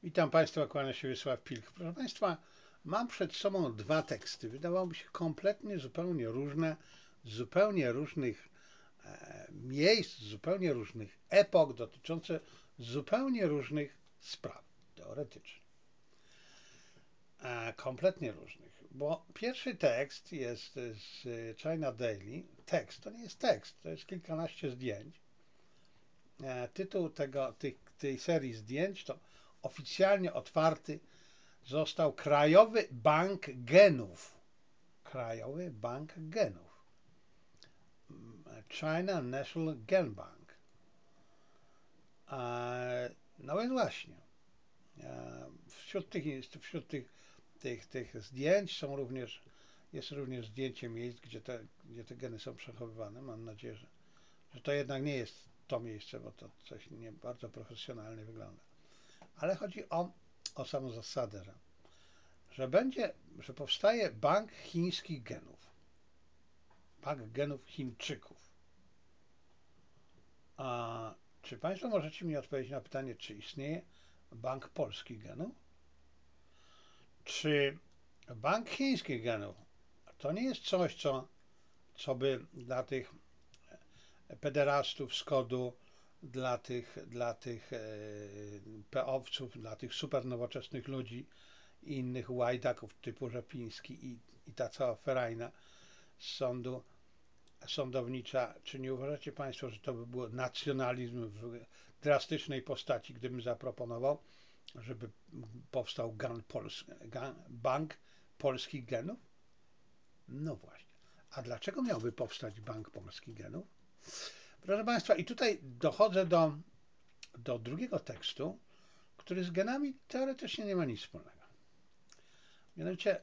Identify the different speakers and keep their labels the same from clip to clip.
Speaker 1: Witam Państwa, kłania się Wiesław Pilch. Proszę Państwa, mam przed sobą dwa teksty. Wydawałoby się kompletnie zupełnie różne, z zupełnie różnych miejsc, z zupełnie różnych epok, dotyczące zupełnie różnych spraw teoretycznych. Kompletnie różnych, bo pierwszy tekst jest z China Daily. Tekst to nie jest tekst, to jest kilkanaście zdjęć. Tytuł tej serii zdjęć to oficjalnie otwarty został Krajowy Bank Genów. Krajowy Bank Genów. China National Gen Bank. No więc właśnie, wśród tych zdjęć jest również zdjęcie miejsc, gdzie te geny są przechowywane. Mam nadzieję, że to jednak nie jest to miejsce, bo to coś nie bardzo profesjonalnie wygląda. Ale chodzi o samą zasadę, że powstaje bank chińskich genów. Bank genów Chińczyków. A czy Państwo możecie mi odpowiedzieć na pytanie, czy istnieje bank polskich genów? Czy bank chińskich genów to nie jest coś, co by dla tych pederastów z kodu, dla tych peowców, dla tych super nowoczesnych ludzi i innych łajdaków typu Rzepiński i ta cała ferajna z sądu sądownicza, czy nie uważacie Państwo, że to by był nacjonalizm w drastycznej postaci, gdybym zaproponował, żeby powstał bank polskich genów? No właśnie. A dlaczego miałby powstać bank polskich genów? Proszę Państwa, i tutaj dochodzę do drugiego tekstu, który z genami teoretycznie nie ma nic wspólnego. Mianowicie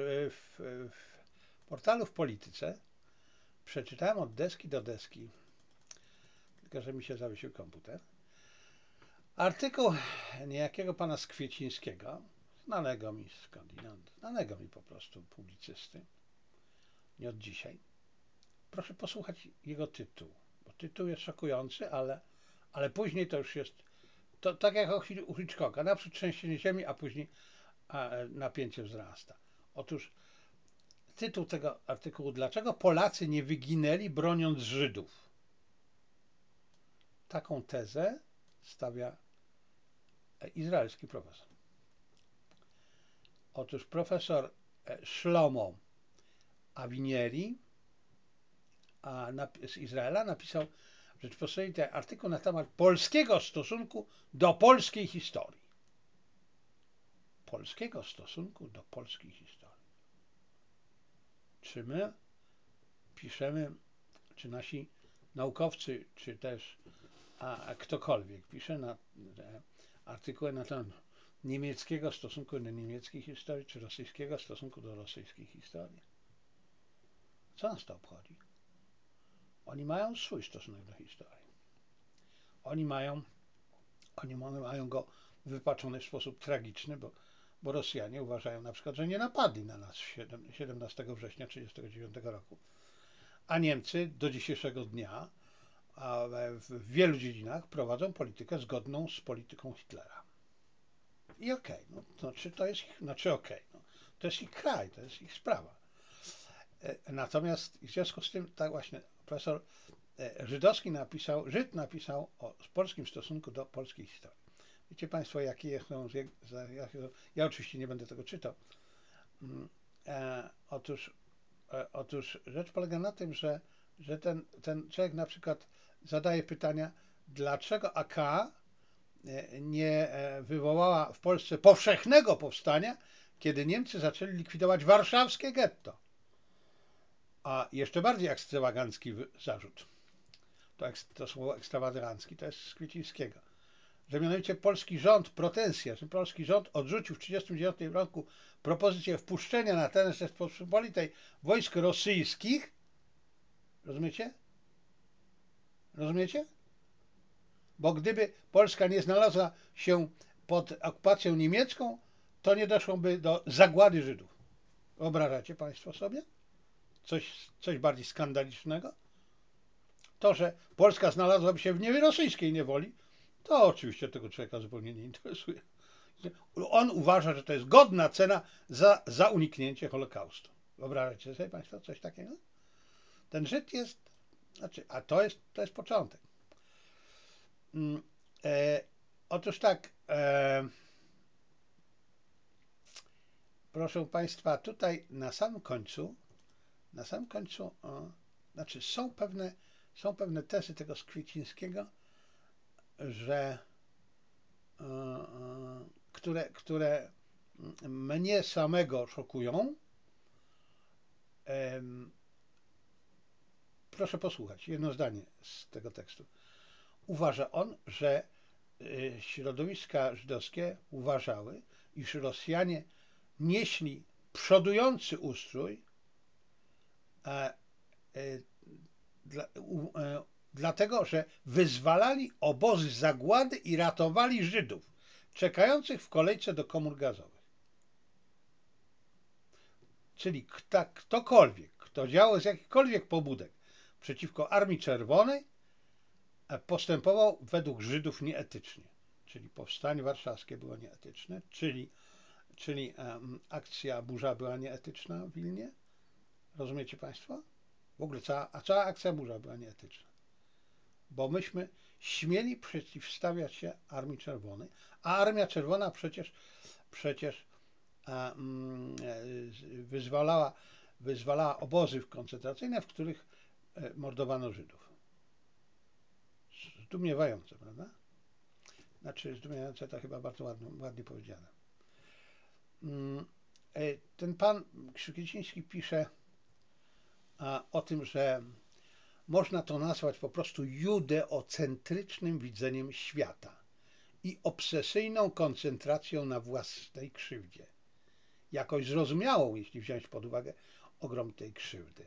Speaker 1: w portalu w Polityce przeczytałem od deski do deski, tylko że mi się zawiesił komputer, artykuł niejakiego pana Skwiecińskiego, znanego mi skądinąd, znanego mi po prostu publicysty, nie od dzisiaj. Proszę posłuchać jego tytułu, bo tytuł jest szokujący, ale później to już jest, to tak jak u Hitchcocka, naprzód trzęsienie ziemi, a później napięcie wzrasta. Otóż tytuł tego artykułu: Dlaczego Polacy nie wyginęli broniąc Żydów? Taką tezę stawia izraelski profesor. Otóż profesor Shlomo Awinieri z Izraela napisał w Rzeczpospolitej artykuł na temat polskiego stosunku do polskiej historii. Polskiego stosunku do polskiej historii. Czy my piszemy, czy nasi naukowcy, czy też ktokolwiek pisze artykuły na temat niemieckiego stosunku do niemieckiej historii, czy rosyjskiego stosunku do rosyjskiej historii? Co nas to obchodzi? Oni mają swój stosunek do historii. Oni mają go wypaczony w sposób tragiczny, bo Rosjanie uważają na przykład, że nie napadli na nas 17 września 1939 roku. A Niemcy do dzisiejszego dnia w wielu dziedzinach prowadzą politykę zgodną z polityką Hitlera. I okej, no, to jest ich kraj, to jest ich sprawa. Natomiast w związku z tym, tak właśnie, profesor Żyd napisał o polskim stosunku do polskiej historii. Wiecie Państwo, ja oczywiście nie będę tego czytał. Otóż rzecz polega na tym, że ten człowiek na przykład zadaje pytania, dlaczego AK nie wywołała w Polsce powszechnego powstania, kiedy Niemcy zaczęli likwidować warszawskie getto. A jeszcze bardziej ekstrawagancki zarzut, to słowo ekstrawagancki to jest z Kwiecińskiego, że mianowicie polski rząd odrzucił w 1939 roku propozycję wpuszczenia na teren Rzeczypospolitej wojsk rosyjskich. Rozumiecie? Rozumiecie? Bo gdyby Polska nie znalazła się pod okupacją niemiecką, to nie doszłoby do zagłady Żydów. Wyobrażacie Państwo sobie coś bardziej skandalicznego? To, że Polska znalazłaby się w rosyjskiej niewoli, to oczywiście tego człowieka zupełnie nie interesuje. On uważa, że to jest godna cena za uniknięcie Holokaustu. Wyobrażacie sobie Państwo coś takiego? Ten Żyd jest, znaczy, a to jest początek. Otóż tak, proszę Państwa, tutaj na samym końcu, znaczy są pewne tezy tego Kwiecińskiego, że które mnie samego szokują. Proszę posłuchać, jedno zdanie z tego tekstu. Uważa on, że środowiska żydowskie uważały, iż Rosjanie nieśli przodujący ustrój, dlatego, że wyzwalali obozy zagłady i ratowali Żydów czekających w kolejce do komór gazowych. Czyli ktokolwiek, kto działał z jakichkolwiek pobudek przeciwko Armii Czerwonej, postępował według Żydów nieetycznie. Czyli powstanie warszawskie było nieetyczne, czyli akcja Burza była nieetyczna w Wilnie. Rozumiecie Państwo? W ogóle cała akcja Burza była nieetyczna. Bo myśmy śmieli przeciwstawiać się Armii Czerwonej, a Armia Czerwona przecież wyzwalała obozy koncentracyjne, w których mordowano Żydów. Zdumiewające, prawda? Znaczy, zdumiewające to chyba bardzo ładnie powiedziane. Ten pan Kwieciński pisze o tym, że można to nazwać po prostu judeocentrycznym widzeniem świata i obsesyjną koncentracją na własnej krzywdzie. Jakoś zrozumiałą, jeśli wziąć pod uwagę ogrom tej krzywdy.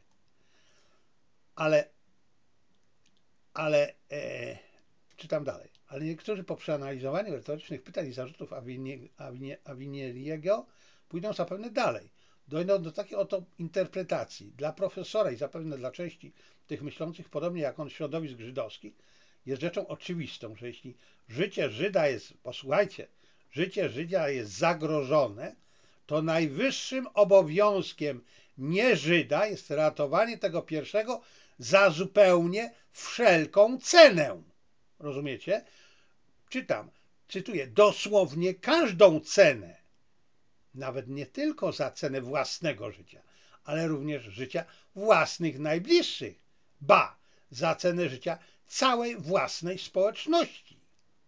Speaker 1: Czytam dalej. Ale niektórzy po przeanalizowaniu retorycznych pytań i zarzutów Awinieriego pójdą zapewne dalej. Dojdą do takiej oto interpretacji. Dla profesora i zapewne dla części tych myślących, podobnie jak on, środowisk żydowskich, jest rzeczą oczywistą, że jeśli życie Żyda jest, posłuchajcie, życie Żyda jest zagrożone, to najwyższym obowiązkiem nie Żyda jest ratowanie tego pierwszego za zupełnie wszelką cenę. Rozumiecie? Cytuję, dosłownie każdą cenę. Nawet nie tylko za cenę własnego życia, ale również życia własnych najbliższych. Ba, za cenę życia całej własnej społeczności.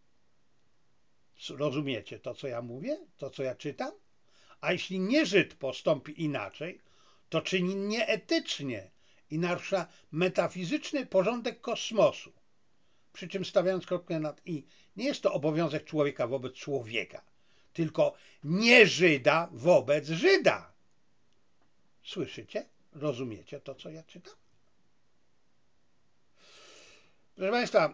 Speaker 1: Rozumiecie to, co ja mówię? To, co ja czytam? A jeśli nie Żyd postąpi inaczej, to czyni nieetycznie i narusza metafizyczny porządek kosmosu. Przy czym stawiając kropkę nad i, nie jest to obowiązek człowieka wobec człowieka, tylko nie Żyda wobec Żyda. Słyszycie? Rozumiecie to, co ja czytam? Proszę Państwa,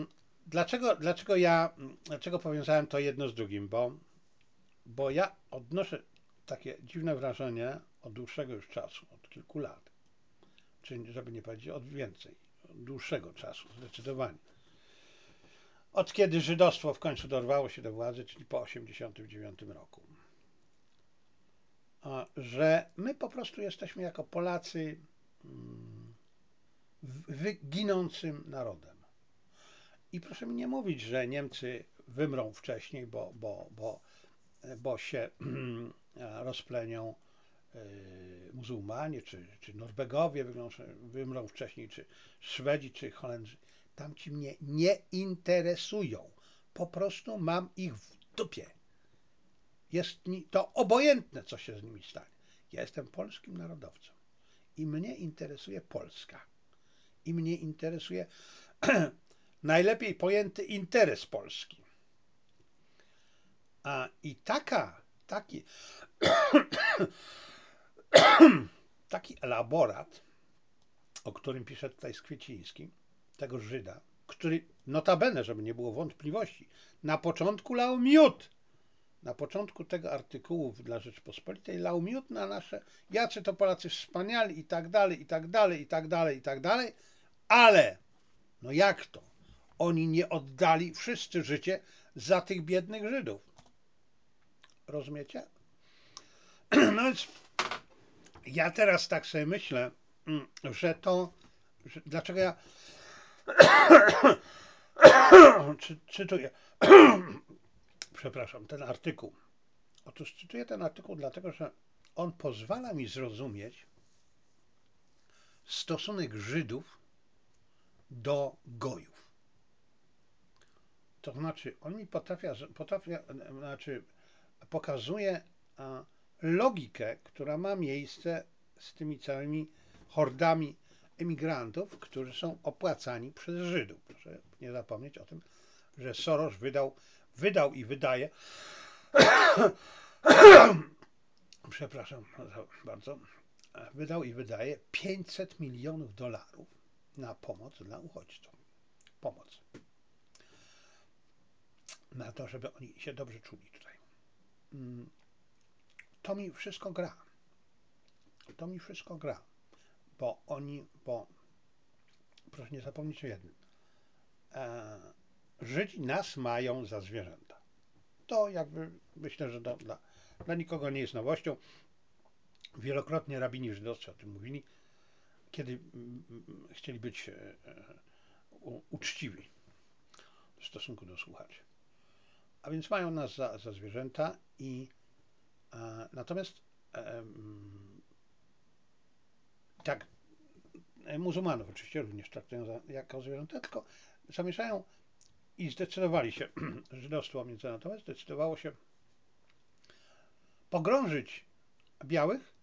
Speaker 1: dlaczego powiązałem to jedno z drugim? Bo ja odnoszę takie dziwne wrażenie od dłuższego już czasu, od kilku lat, czyli żeby nie powiedzieć od więcej, od dłuższego czasu, zdecydowanie. Od kiedy żydostwo w końcu dorwało się do władzy, czyli po 1989 roku. Że my po prostu jesteśmy jako Polacy ginącym narodem. I proszę mi nie mówić, że Niemcy wymrą wcześniej, bo się rozplenią muzułmanie, czy Norwegowie wymrą wcześniej, czy Szwedzi, czy Holendrzy. Tamci mnie nie interesują. Po prostu mam ich w dupie. Jest mi to obojętne, co się z nimi stanie. Ja jestem polskim narodowcem i mnie interesuje Polska. I mnie interesuje najlepiej pojęty interes Polski. I taki elaborat, o którym pisze tutaj Kwieciński, tego Żyda, który notabene, żeby nie było wątpliwości, na początku lał miód. Na początku tego artykułu dla Rzeczpospolitej lał miód na nasze, jacy to Polacy wspaniali i tak dalej, i tak dalej, i tak dalej, i tak dalej, ale no jak to? Oni nie oddali wszyscy życie za tych biednych Żydów. Rozumiecie? No więc ja teraz tak sobie myślę, że to, dlaczego ja cytuję, przepraszam, ten artykuł. Otóż cytuję ten artykuł dlatego, że on pozwala mi zrozumieć stosunek Żydów do gojów. To znaczy, on mi znaczy pokazuje logikę, która ma miejsce z tymi całymi hordami emigrantów, którzy są opłacani przez Żydów. Proszę nie zapomnieć o tym, że Soros wydał i wydaje, przepraszam bardzo, wydał i wydaje $500 milionów na pomoc dla uchodźców. Pomoc. Na to, żeby oni się dobrze czuli tutaj. To mi wszystko gra. To mi wszystko gra. Bo proszę nie zapomnieć o jednym. Żydzi nas mają za zwierzęta. To jakby myślę, że dla nikogo nie jest nowością. Wielokrotnie rabini żydowscy o tym mówili, kiedy chcieli być uczciwi w stosunku do słuchaczy. A więc mają nas za zwierzęta natomiast tak, muzułmanów oczywiście również traktują jako zwierzęta, tylko zamierzają i zdecydowali się, żydostwo międzynarodowe zdecydowało się pogrążyć białych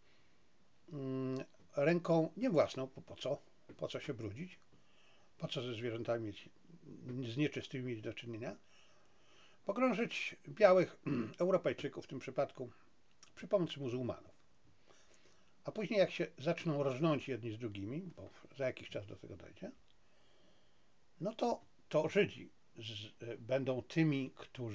Speaker 1: ręką nie własną, bo po co? Po co się brudzić? Po co ze zwierzętami z nieczystymi mieć do czynienia? Pogrążyć białych Europejczyków w tym przypadku przy pomocy muzułmanów. A później jak się zaczną rżnąć jedni z drugimi, bo za jakiś czas do tego dojdzie, no to Żydzi będą tymi,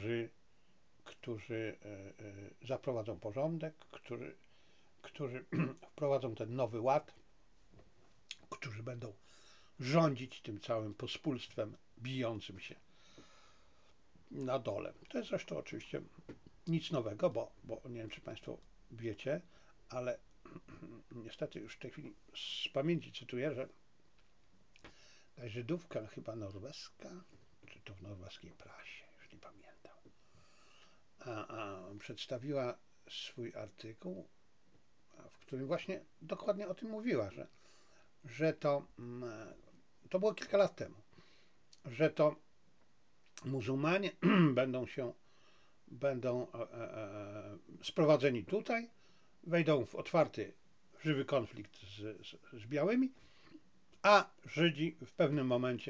Speaker 1: którzy zaprowadzą porządek, którzy wprowadzą ten nowy ład, którzy będą rządzić tym całym pospólstwem bijącym się na dole. To jest zresztą oczywiście nic nowego, bo nie wiem, czy Państwo wiecie, ale niestety już w tej chwili z pamięci cytuję, że ta Żydówka chyba norweska, czy to w norweskiej prasie, już nie pamiętam, przedstawiła swój artykuł, w którym właśnie dokładnie o tym mówiła, że to było kilka lat temu, że to muzułmanie będą sprowadzeni tutaj, wejdą w otwarty, żywy konflikt z białymi, a Żydzi w pewnym momencie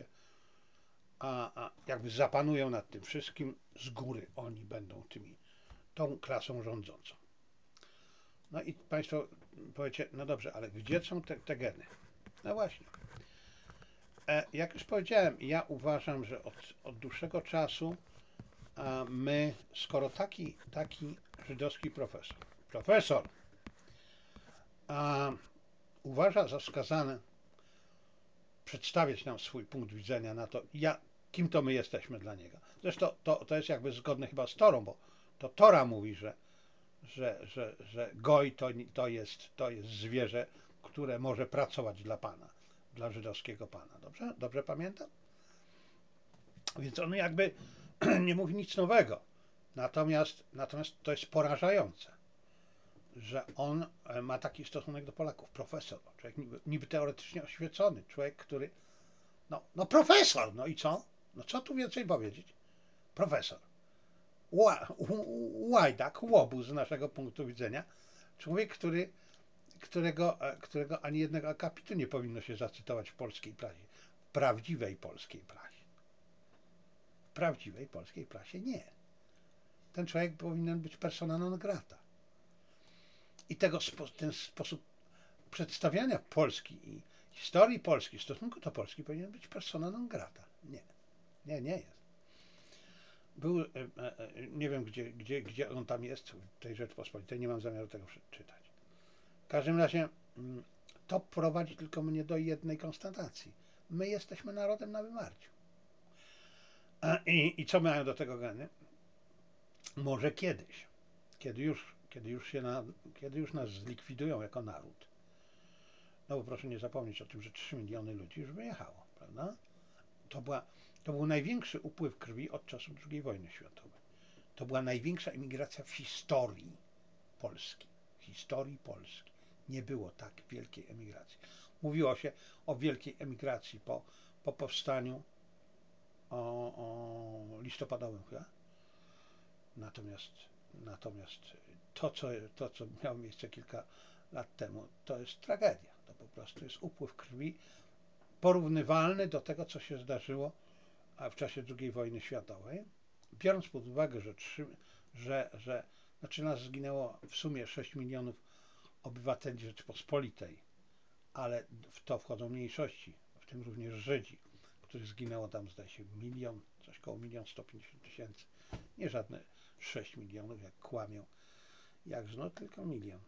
Speaker 1: jakby zapanują nad tym wszystkim, z góry oni będą tą klasą rządzącą. No i Państwo powiecie, no dobrze, ale gdzie są te geny? No właśnie. Jak już powiedziałem, ja uważam, że od dłuższego czasu my, skoro taki żydowski profesor uważa za wskazane przedstawiać nam swój punkt widzenia na to, kim to my jesteśmy dla niego. Zresztą to jest jakby zgodne chyba z Torą, bo to Tora mówi, że goj to jest zwierzę, które może pracować dla Pana, dla żydowskiego Pana. Dobrze? Dobrze pamiętam? Więc on jakby nie mówi nic nowego. Natomiast to jest porażające, że on ma taki stosunek do Polaków. Profesor, człowiek niby teoretycznie oświecony, człowiek, który no profesor, no i co? No co tu więcej powiedzieć? Profesor. Łajdak, łobuz z naszego punktu widzenia. Człowiek, którego ani jednego akapitu nie powinno się zacytować w polskiej prasie. W prawdziwej polskiej prasie. W prawdziwej polskiej prasie nie. Ten człowiek powinien być persona non grata. I ten sposób przedstawiania Polski i historii Polski, w stosunku do Polski powinien być persona non grata. Nie jest. Nie wiem gdzie on tam jest, w tej Rzeczpospolitej, nie mam zamiaru tego czytać. W każdym razie to prowadzi tylko mnie do jednej konstatacji. My jesteśmy narodem na wymarciu. I co mają do tego geny? Może kiedyś. kiedy już nas zlikwidują jako naród, no bo proszę nie zapomnieć o tym, że 3 miliony ludzi już wyjechało, prawda? To, była, to był największy upływ krwi od czasów II wojny światowej. To była największa emigracja w historii Polski. W historii Polski nie było tak wielkiej emigracji. Mówiło się o wielkiej emigracji po powstaniu listopadowym chyba. Natomiast to, co miało miejsce kilka lat temu, to jest tragedia. To po prostu jest upływ krwi porównywalny do tego, co się zdarzyło w czasie II wojny światowej. Biorąc pod uwagę, że nas zginęło w sumie 6 milionów obywateli Rzeczypospolitej, ale w to wchodzą mniejszości, w tym również Żydzi, których zginęło tam, zdaje się, milion, coś koło 1 150 000. Nie żadne 6 milionów, jak kłamią, no tylko milion.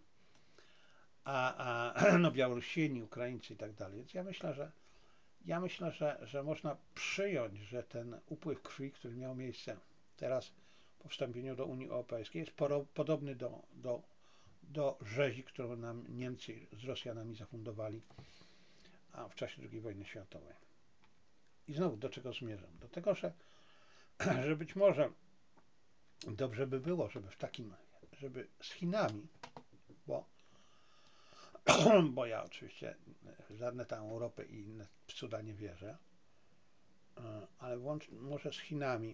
Speaker 1: No Białorusini, Ukraińcy i tak dalej. Więc ja myślę, że można przyjąć, że ten upływ krwi, który miał miejsce teraz po wstąpieniu do Unii Europejskiej, jest podobny do rzezi, którą nam Niemcy z Rosjanami zafundowali w czasie II wojny światowej. I znowu do czego zmierzam? Do tego, że być może dobrze by było, żeby z Chinami, bo ja oczywiście żadne tam Europy i inne cuda nie wierzę, ale może z Chinami,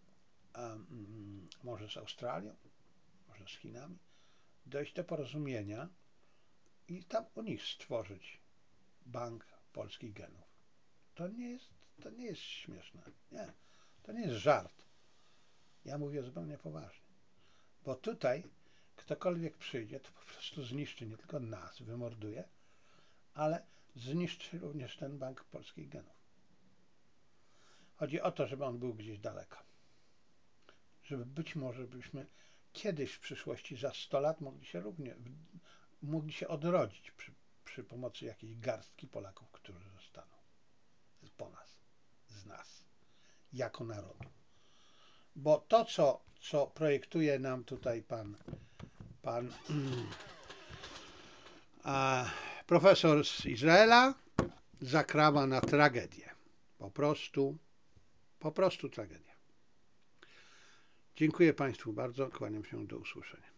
Speaker 1: może z Australią, może z Chinami, dojść do porozumienia i tam u nich stworzyć bank polskich genów. To nie jest śmieszne. Nie, to nie jest żart. Ja mówię zupełnie poważnie. Bo tutaj ktokolwiek przyjdzie, to po prostu zniszczy nie tylko nas, wymorduje, ale zniszczy również ten bank polskich genów. Chodzi o to, żeby on był gdzieś daleko. Żeby być może byśmy kiedyś w przyszłości, za 100 lat mogli się odrodzić przy pomocy jakiejś garstki Polaków, którzy zostaną po nas, z nas, jako narodu. Bo to, co projektuje nam tutaj pan profesor z Izraela, zakrawa na tragedię. Po prostu tragedia. Dziękuję Państwu bardzo, kłaniam się, do usłyszenia.